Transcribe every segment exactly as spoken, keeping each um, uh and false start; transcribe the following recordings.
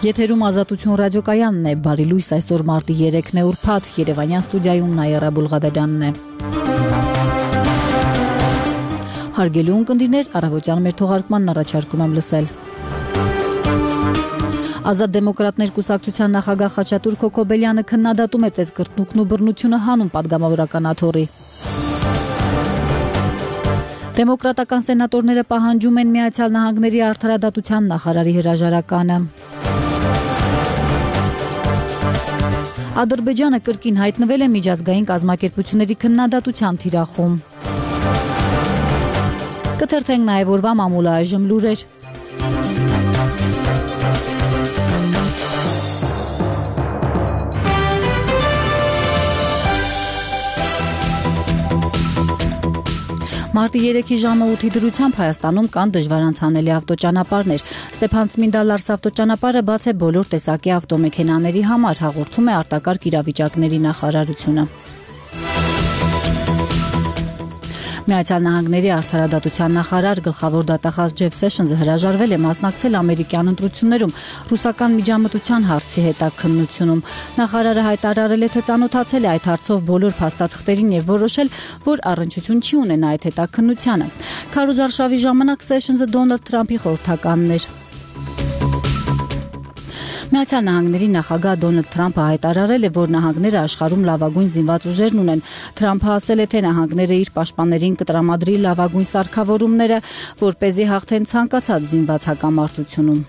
Եթերում Ազատություն ռադիոկայանն է, բարի լույս, այսօր մարտի երեքն է ուրբաթ, Երևանյան ստուդիայում Նայերա Բուլղադարյանն է։ Հարգելի ունկնդիրներ, առավոտյան մեր թողարկմանն առաջարկում եմ լսել։ Ազատ դեմոկրատներ կուսակցության նախագահ Խաչատուր Քոքոբելյանը քննադատում է ծեծկրտնուկն ու բռնությունը հանուն падգամավորական աթոռի։ Դեմոկրատական սենատորները պահանջում են Միացյալ Նահանգների արդարադատության նախարարի հրաժարականը։ Ադրբեջանը կրկին հայտնվել է միջազգային կազմակերպությունների քննադատության թիրախում։ Կթերթենք նաև օրվա մամուլը այժմ լուրեր։ Մարտի երեքի ժամը ութի դրությամբ Հայաստանում կան դժվար անցանելի ավտոճանապարհներ։ Ստեփան-Ծմինդա-Լարս ավտոճանապարհը բաց է բոլոր տեսակի ավտոմեքենաների համար, հաղորդում է արտակարգ իրավիճակների նախարարությունը։ Միացյալ Նահանգների արդարադատության նախարար գլխավոր դատախազ Ջեֆ Սեշնսը հրաժարվել է մասնակցել ամերիկյան ընտրություններում ռուսական միջամտության հարցի հետաքննությունում։ Նախարարը հայտարարել է, թե ծանոթացել է այդ հարցով բոլոր փաստաթղթերին եւ որոշել, որ առնչություն չի ունենա այդ հետաքննությանը։ Քարոզարշավի ժամանակ Սեշնսը Դոնալդ Թրամփի խորհրդականն էր։ Միացյալ Նահանգների նախագահ Դոնալդ Թրամփը հայտարարել է, որ նահանգները աշխարհում լավագույն զինված ուժերն ունեն։ Թրամփը ասել է, թե նահանգները իր պաշտպաններին կտրամադրի լավագույն սարքավորումները, որպեսզի հաղթեն ցանկացած զինված հակամարտությունում։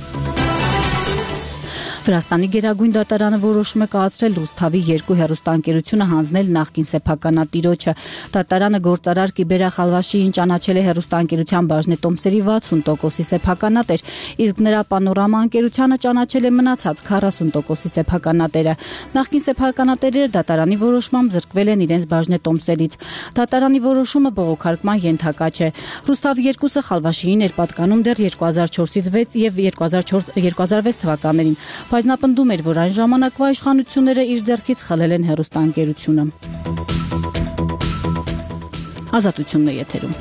Վրաստանի գերագույն դատարանը որոշում է կայացրել Ռուսթավի երկու հեռուստաընկերությունը հանձնել նախկին սեփականատիրոջը։ Դատարանը գործարար Կիբերա Խալվաշիին ճանաչել է հեռուստաընկերության բաժնետոմսերի վաթսուն տոկոսի սեփականատեր, իսկ նրա Պանորամա ընկերությանը ճանաչել է մնացած քառասուն տոկոսի սեփականատերը։ Նախկին սեփականատերերը դատարանի որոշմամբ զրկվել են իրենց բաժնետոմսերից։ Դատարանի որոշումը բողոքարկման ենթակա չէ։ Ռուսթավ երկուսը Խալվաշիին էր պատկանում դեռ երկու հազար չորսից վեց եւ երկու հազար վեց թվականներին։ Բայց նա պնդում էր, որ այն ժամանակվա իշխանությունները իր ձեռքից խլել են հեռուստաընկերությունը։ Ազատությունն է եթերում։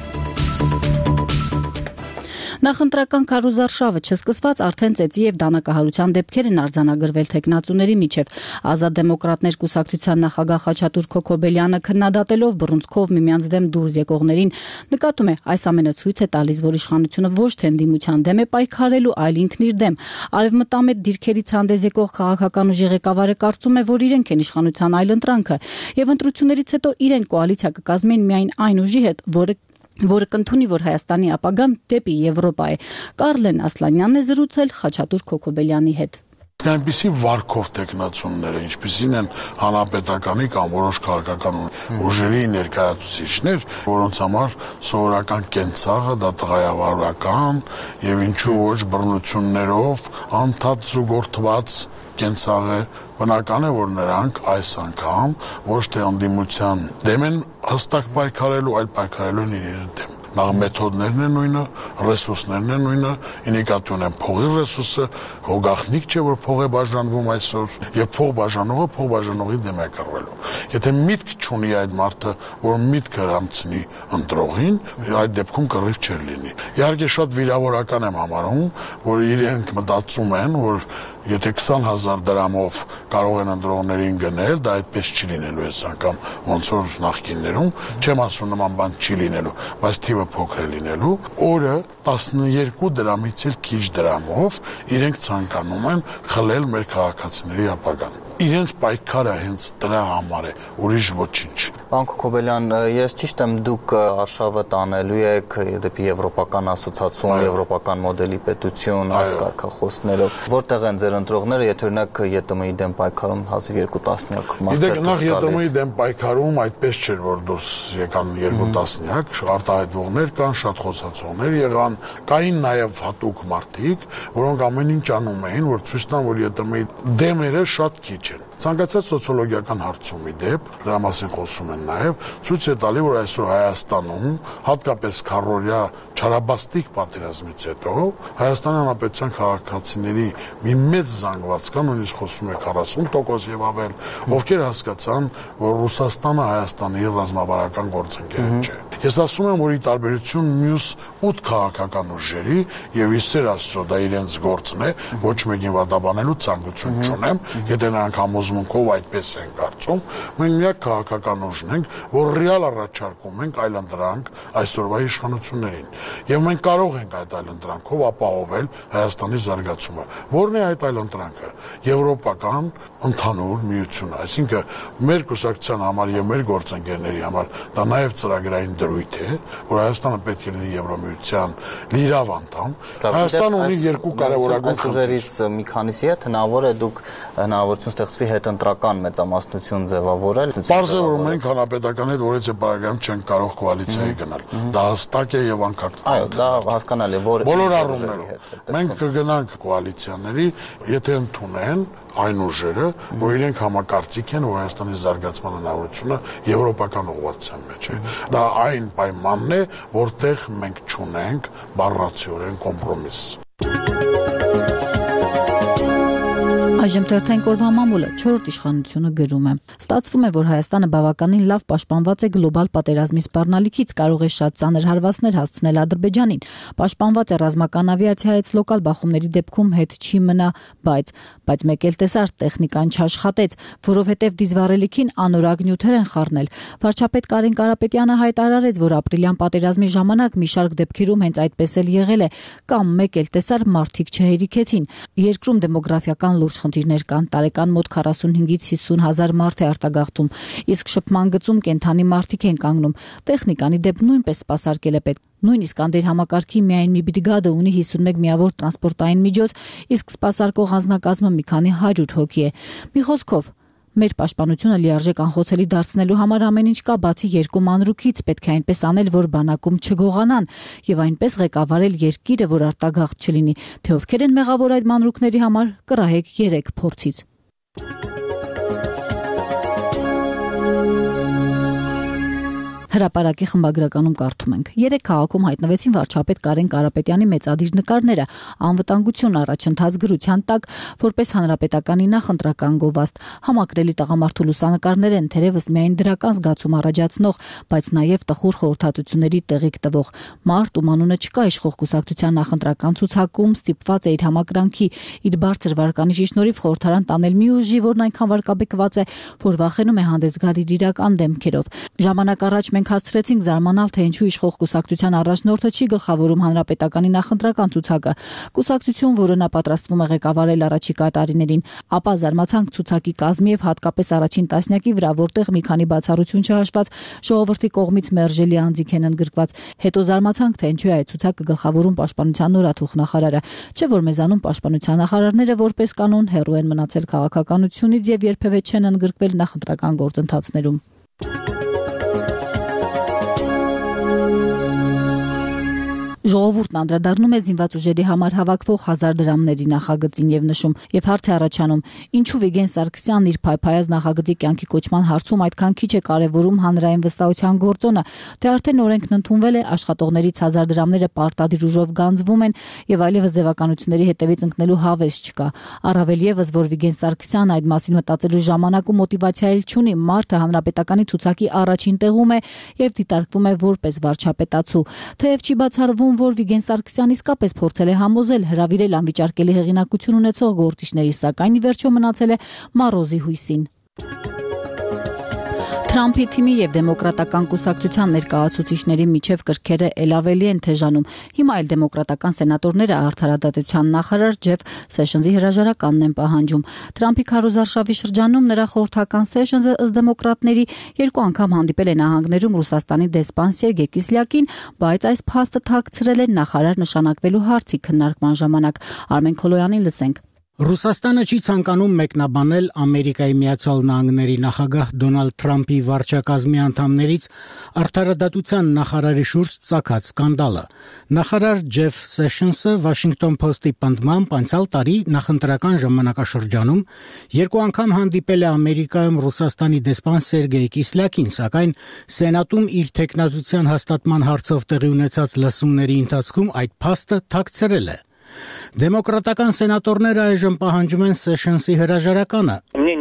Նախընտրական քարոզարշավը չսկսված արդեն ծեծի եւ դանակահարության դեպքեր են արձանագրվել թեկնածուների միջև։ Ազատ դեմոկրատներ կուսակցության նախագահ Խաչատուր Քոքոբելյանը քննադատելով բռունցքով միմյանց դեմ դուրս եկողներին նկատում է, այս ամենը ցույց է տալիս, որ իշխանությունը ոչ թե ընդդիմության դեմ է պայքարելու, այլ ինքն իր դեմ։ Արևմտամետ դիրքերից հանդես եկող քաղաքական ուժի ղեկավարը կարծում է, որ իրենք են իշխանության այլընտրանքը եւ ընտրություններից հետո իրենք կոալիցիա կկազմեն միայն այն ուժի հետ, որը որը կընդունի, որ Հայաստանի ապագան դեպի Եվրոպա է։ Կարլեն Ասլանյանն է զրուցել Խաչատուր Քոքոբելյանի հետ։ Այնպիսի վարկով տեխնացությունները, ինչպիսին են հանրապետականի կամ որոշ քաղաքական ուժերի ներկայացուցիչներ, որոնց համար սովորական կենցաղը դա տղայավարական եւ ինչու ոչ բռնություններով անդադ զուգորդված կենցաղ է, բնական է, որ նրանք այս անգամ ոչ թե ընդդիմության դեմ են հստակ պայքարելու, այլ պայքարելու են իրար դեմ։ Նախ մեթոդներն են նույնը, ռեսուրսներն են նույնը, ինիկատուն են փողի ռեսուրսը, հոգախնիկ չէ, որ փող է բաժանվում այսօր, եւ փող բաժանողը փող բաժանողի դեմ է կռվելու։ Եթե միտք չունի այդ մարդը, որ միտքը համցնի ընտրողին, այդ դեպքում կռիվ չէր լինի։ Իհարկե շատ վիրավորական եմ համարում, որ իրենք մտածում են, որ եթե քսան հազար դրամով կարող են ընտրողներին գնել, դա այդպես չի լինելու այս անգամ, ոնց որ նախկիններում, չեմ ասում նման բան չի լինելու, բայց թիվը փոքր է լինելու, օրը տասներկու դրամից էլ քիչ դրամով իրենք ցանկանում են խլել մեր քաղաքացիների ապագան։ Իրենց պայքարը հենց դրա համար է, ուրիշ ոչինչ։ Պարոն Քոքոբելյան, ես ճիշտ եմ, դուք արշավը տանելու եք դեպի եվրոպական ասոցիացիա, եվրոպական մոդելի պետություն, հասկացողներով, որտեղ են ձեր ընտրողները, եթե օրինակ ԵՏՄ-ի դեմ պայքարում հազիվ երկու տասնյակ մարդեր։ Գիտեք, նախ ԵՏՄ-ի դեմ պայքարում այդպես չէր, որ դուրս եկան երկու տասնյակ, արտահայտվողներ կան, շատ խոսացողներ եղան, կային նաև հատուկ մարդիկ, որոնք ամեն ինչ անում էին, որ ցույց տան, որ ԵՏՄ-ի դեմերը շատ քիչ են։ Ցանկացած սոցիոլոգիական հարցումի դեպ, դրա մասին խոսում են նաև, ցույց է տալի, որ այսօր Հայաստանում, հատկապես քառօրյա չարաբաստիկ պատերազմից հետո, Հայաստանի Հանրապետության քաղաքացիների մի մեծ զանգված կա, նույնիսկ խոսում է քառասուն տոկոս եւ ավել, ովքեր հասկացան, որ Ռուսաստանը Հայաստանի ռազմավարական գործընկերը չէ։ Ես ասում եմ, որ ի տարբերություն մյուս ութ քաղաքական ուժերի եւ իսեր Աստծո դա իրենց գործն է, ոչ մեկին վատաբանելու ցանկություն չունեմ, եթե նրանք համոզմունքով այդպես են կարծում, մենք միակ քաղաքական ուժն ենք, որ ռեալ առաջարկում ենք այլընտրանք այսօրվա իշխանություններին։ Եվ մենք կարող ենք այդ այլընտրանքով ապահովել Հայաստանի զարգացումը։ Որն է այդ այլընտրանքը։ Եվրոպական ընդհանուր միություն, այսինքն մեր կուսակցության համար եւ մեր գործընկերների համար դա նաեւ ծրագրային դրույթ է, որ Հայաստանը պետք է լինի Եվրոմիության լիիրավ անդամ։ Հայաստանը ունի երկու կարևորագույն խնդիրներից մի քանիսի հետ հնարավոր է դուք հնարավորություն ստեղծվի հետընտրական մեծամասնություն ձևավորել։ Պարզ է, որ մենք հանրապետական հետ որից է բարակայում չենք կարող կոալիցիայի գնալ։ Դա հստակ է եւ անկախ։ Այո, դա հասկանալի է, որ բոլոր առումներով մենք կգնանք կոալիցիաների, եթե ընդունեն այն ուժերը, որ իրենք համակարծիք են, որ Հայաստանի զարգացման հնարավորությունը եվրոպական ուղղվածության մեջ է։ Դա այն պայմանն է, որտեղ մենք չունենք բառացիորեն կոմպրոմիս։ Այժմ թերթենք օրվա մամուլը չորրորդ իշխանությունը գրում է. Ստացվում է, որ Հայաստանը բավականին լավ պաշտպանված է գլոբալ պատերազմի սպառնալիքից, կարող է շատ ծանր հարվածներ հասցնել Ադրբեջանին, պաշտպանված է ռազմական ավիացիայից, լոկալ բախումների դեպքում հետ չի մնա, բայց բայց մեկ էլ տեսար տեխնիկան չաշխատեց, որովհետև դիզվառելիքին անորակ նյութեր են խառնել։ Վարչապետ Կարեն Կարապետյանը հայտարարեց, որ ապրիլյան պատերազմի ժամանակ մի շարք դեպքերում հենց այդպես էլ եղել է, կամ մեկ էլ տեսար մարդիկ չհերիքեցին։ Երկրում դեմոգրաֆիական լուրջ խնդիրներ կան, տարեկան մոտ քառասունհինգից հիսուն հազար մարդ է արտագաղթում, իսկ շփման գծում կենթանի մարդիկ են կանգնում։ Տեխնիկանի դեպ նույնպես սպասարկել է պետք։ Նույնիսկ անդեր համակարգի միայն մի բրիգադը ունի հիսունմեկ միավոր տրանսպորտային միջոց, իսկ սպասարկող անձնակազմը մի քանի հարյուր հոգի է։ Մի խոսքով, մեր պաշտպանությունը լիարժեք անխոցելի դարձնելու համար ամեն ինչ կա, բացի երկու մանրուքից, պետք է այնպես անել, որ բանակում չգողանան եւ այնպես ղեկավարել երկիրը, որ արտագաղթ չլինի, թե ովքեր են մեղավոր այդ մանրուքների համար, կռահեք երեք փորձից։ Հրապարակի խմբագրականում կարդում ենք. Երեք քաղաքում հայտնվեցին վարչապետ Կարեն Կարապետյանի մեծադիր նկարները, անվտանգություն առաջընթաց գրության տակ, որպես հանրապետականի նախընտրական գովաստ։ Համակրելի տղամարդու լուսանկարներ են, թերևս միայն դրական զգացում առաջացնող, բայց նաև տխուր խորհրդատությունների տեղիք տվող։ Մարդ, ում անունը չկա իշխող կուսակցության նախընտրական ցուցակում, ստիպված է իր համակրանքի, իր բարձր վարկանիշի շնորհիվ խորհրդարան տանել մի ուժի, որն այնքան վարկաբեկված է, որ վախենում է հանդես գալ իր իրական դեմքերով։ Ժամանակ առաջ մենք հասցրեցինք զարմանալ, թե ինչու իշխող կուսակցության առաջնորդը չի գլխավորում հանրապետականի նախընտրական ցուցակը, կուսակցություն, որը նա պատրաստվում է ղեկավարել առաջիկա տարիներին, ապա զարմացանք ցուցակի կազմի եւ հատկապես առաջին տասնյակի վրա, որտեղ մի քանի բացառություն չհաշված ժողովրդի կողմից մերժելի անձինք են ընդգրկված։ Հետո զարմացանք, թե ինչու է այդ ցուցակը գլխավորում պաշտպանության նորաթուխ նախարարը, չէ՞ որ մեզանում պաշտպանության նախարարները որպես կանոն հեռու են մնացել քաղաքականությունից եւ երբեւե չեն ընդգրկվել նախընտրական գործընթացներում։ Ժողովուրդն անդրադառնում է զինված ուժերի համար հավաքվող հազար դրամների նախագծին եւ նշում, եւ հարց է առաջանում. ինչու Վիգեն Սարգսյանն իր փայփայած նախագծի կյանքի կոչման հարցում այդքան քիչ է կարեւորում հանրային վստահության գործոնը, թե արդեն օրենքն ընդունվել է, աշխատողներից հազար դրամները պարտադիր ուժով գանձվում են եւ այլևս ձևականությունների հետևից ընկնելու հավես չկա։ Առավել եւս, որ Վիգեն Սարգսյանն այդ մասին մտածելու ժամանակ ու մոտիվացիա էլ չունի, մարդը հանրապետականի ցուցակի առաջին տեղում է եւ դիտարկվում է որպես վարչապետացու, թեև չի բացառվում, որ Վիգեն Սարգսյանն իսկապես փորձել է համոզել, հրավիրել անվիճարկելի հեղինակություն ունեցող գործիչների, սակայն ի վերջո մնացել է մառոզի հույսին։ Թրամփի թիմի եւ դեմոկրատական կուսակցության ներկայացուցիչների միջև կրքերը ել ավելի են թեժանում։ Հիմա էլ դեմոկրատական սենատորները արդարադատության նախարար Ջեֆ Սեշնզի հրաժարականն են պահանջում։ Թրամփի քարոզարշավի շրջանում նրա խորհրդական Սեշնզը ըստ դեմոկրատների երկու անգամ հանդիպել է նահանգներում Ռուսաստանի դեսպան Սերգեյ Կիսլյակին, բայց այս փաստը թաքցրել են նախարար նշանակվելու հարցի քննարկման ժամանակ։ Արմեն Քոլոյանին լսենք։ Ռուսաստանը չի ցանկանում մեկնաբանել Ամերիկայի Միացյալ Նահանգների նախագահ Դոնալդ Թրամփի վարչակազմի անդամներից արդարադատության նախարարի շուրջ ծագած սկանդալը։ Նախարար Ջեֆ Սեշնսը Washington Post-ի պնդմամբ անցյալ տարի նախընտրական ժամանակաշրջանում երկու անգամ հանդիպել է Ամերիկայում Ռուսաստանի դեսպան Սերգեյ Կիսլյակին, սակայն Սենատում իր թեկնածության հաստատման հարցով տեղի ունեցած լսումների ընթացքում այդ փաստը թաքցրել է։ Դեմոկրատական սենատորները այժմ պահանջում են Սեշնսի հրաժարականը։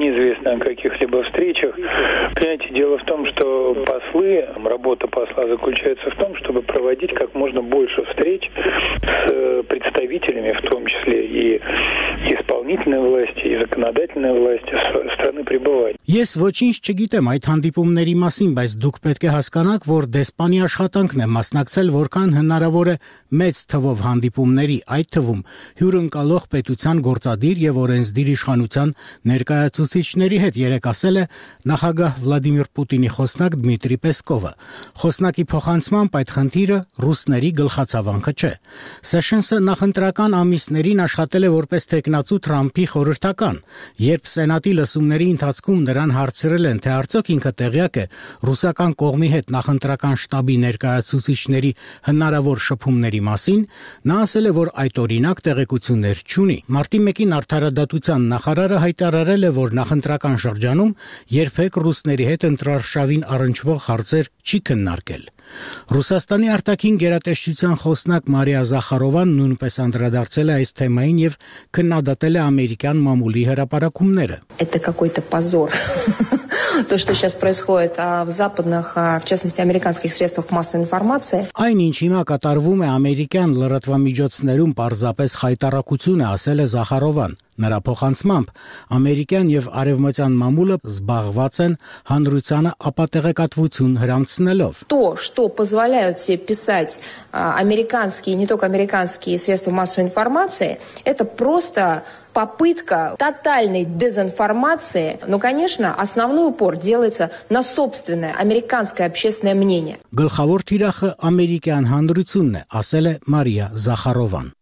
каких-либо встречах. Понимаете, дело в том, что послы, работа посла заключается в том, чтобы проводить как можно больше встреч с представителями, в том числе и исполнительной власти, и законодательной власти страны пребывания. Ես ոչինչ չգիտեմ այդ հանդիպումների մասին, բայց դուք պետք է հասկանաք, որ դեսպանի աշխատանքն է մասնակցել որքան հնարավոր է մեծ թվով հանդիպումների, այդ թվում հյուրընկալող պետության գործադիր եւ օրենսդիր իշխանության ներկայացուցիչների հետ, երեք ասել է նախագահ Վլադիմիր Պուտինի խոսնակ Դմիտրի Պեսկովը։ Խոսնակի փոխանցմամբ այդ խնդիրը ռուսների գլխացավանքը չէ։ Սեշենսը նախընտրական ամիսներին աշխատել է որպես տեխնացու Թրամփի խորհրդական, երբ Սենատի լսումների ընթացքում նրան հարցրել են, թե արդյոք ինքը տեղյակ է ռուսական կողմի հետ նախընտրական շտաբի ներկայացուցիչների հնարավոր շփումների մասին, նա ասել է, որ այդ օրինակ տեղեկություններ չունի։ Մարտի մեկին Արդարադատության նախարարը հայտարարել է, որ նախընտրական շրջանում երբեք ռուսների հետ ընտրարշավին առնչվող հարցեր չի քննարկել։ Ռուսաստանի արտաքին գերատեսչության խոսնակ Մարիա Զախարովան նույնպես անդրադարձել է այս թեմային եւ քննադատել է ամերիկյան մամուլի հրապարակումները։ Это какой-то позор. То, что сейчас происходит в западных, в частности, американских средствах массовой информации. Այն ինչ հիմա կատարվում է ամերիկյան լրատվամիջոցներում պարզապես խայտառակություն է, ասել է Զախարովան։ Նրա փոխանցմամբ ամերիկյան եւ արևմտյան մամուլը զբաղված են հանրությանը ապատեղեկատվություն հրամցնելով։ То, что позволяют себе писать американские, не только американские средства массовой информации, это просто попытка тотальной дезинформации. Но, конечно, основной упор делается на собственное американское общественное мнение. Գլխավոր թիրախը ամերիկյան հանրությունն է, ասել է Մարիա Զախարովան։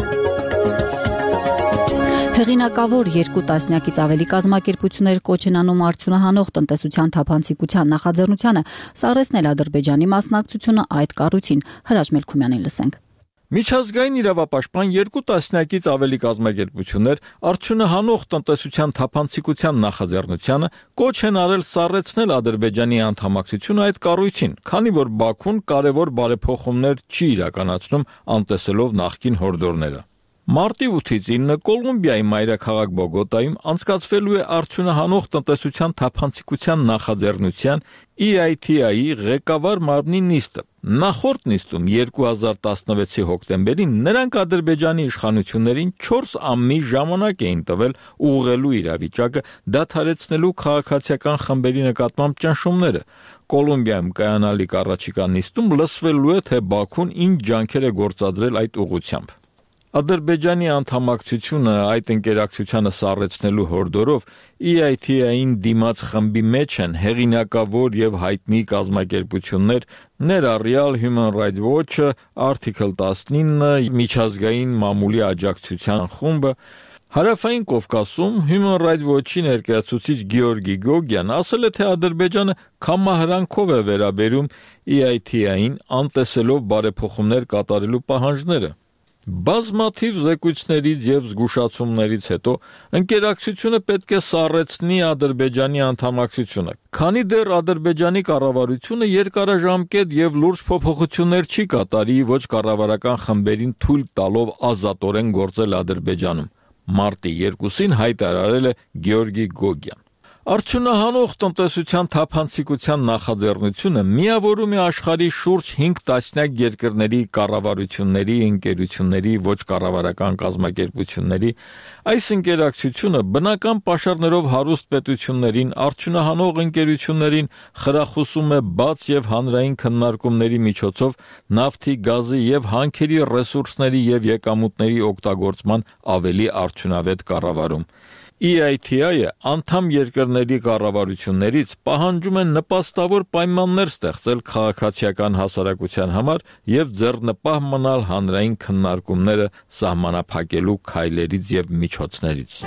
Հեղինակավոր երկու տասնյակից ավելի կազմակերպություններ կոչ են անում արդյունահանող տնտեսության թափանցիկության նախաձեռնությանը սառեցնել Ադրբեջանի մասնակցությունը այդ կառույցին։ Հրաչ Մելքումյանին լսենք։ Միջազգային իրավապաշտպան երկու տասնյակից ավելի կազմակերպություններ արդյունահանող տնտեսության թափանցիկության նախաձեռնությանը կոչ են արել սառեցնել Ադրբեջանի անդամակցությունը այդ կառույցին, քանի որ Բաքուն կարևոր բարեփոխումներ չի իրականացնում անտեսելով նախկին հորդորները։ Մարտի ութից ինը Կոլումբիայի մայրաքաղաք Բոգոտայում անցկացվելու է արդյունահանող տնտեսության թափանցիկության նախաձեռնության E I T I-ի ղեկավար մարմնի նիստը։ Նախորդ նիստում երկու հազար տասնվեցի հոկտեմբերին նրանք Ադրբեջանի իշխանություններին չորս ամի ժամանակ էին տվել ուղղելու իրավիճակը, դադարեցնելու քաղաքացիական խմբերի նկատմամբ ճնշումները։ Կոլումբիայում կայանալիք առաջիկա նիստում լսվելու է, թե Բաքուն ինչ ջանքեր է գործադրել այդ ուղղությամբ։ Ադրբեջանի անդամակցությունը այդ ընկերակցությանը սառեցնելու հորդորով E I T I-ին դիմաց խմբի մեջ են հեղինակավոր եւ հայտնի կազմակերպություններ, ներառյալ Human Rights Watch-ը, Article տասնինը, միջազգային մամուլի աջակցության խումբը։ Հարավային Կովկասում Human Rights Watch-ի ներկայացուցիչ Գեորգի Գոգյան ասել է, թե Ադրբեջանը կամահրանքով է վերաբերում E I T I-ին, անտեսելով բարեփոխումներ կատարելու պահանջները։ Բազմաթիվ զեկույցներից եւ զգուշացումներից հետո ընկերակցությունը պետք է սառեցնի Ադրբեջանի անդամակցությունը, քանի դեռ Ադրբեջանի կառավարությունը երկարաժամկետ եւ լուրջ փոփոխություններ չի կատարի ոչ կառավարական խմբերին թույլ տալով ազատորեն գործել Ադրբեջանում։ Մարտի երկուսին հայտարարել է Գեորգի Գոգյան։ Արդյունահանող տնտեսության թափանցիկության նախաձեռնությունը միավորում է աշխարհի շուրջ հինգ տասնյակ երկրների կառավարությունների, ընկերությունների, ոչ կառավարական կազմակերպությունների։ Այս ընկերակցությունը բնական պաշարներով հարուստ պետություններին, արդյունահանող ընկերություններին խրախուսում է բաց եւ հանրային քննարկումների միջոցով նավթի, գազի եւ հանքերի ռեսուրսների եւ եկամուտների օգտագործման ավելի արդյունավետ կառավարում։ E I T I-ը անդամ երկրների կառավարություններից պահանջում են նպաստավոր պայմաններ ստեղծել քաղաքացիական հասարակության համար եւ ձեռնպահ մնալ հանրային քննարկումները սահմանափակելու քայլերից եւ միջոցներից։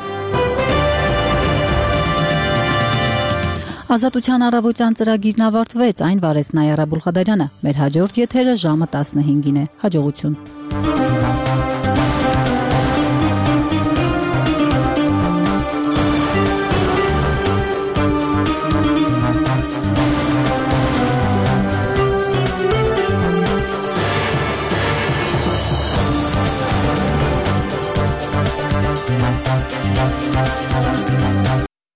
Ազատության առավոտյան ծրագիրն ավարտվեց, այն վարեց Նայարա Բուլղադարյանը։ Մեր հաջորդ եթերը ժամը տասնհինգին է։ Հաջողություն։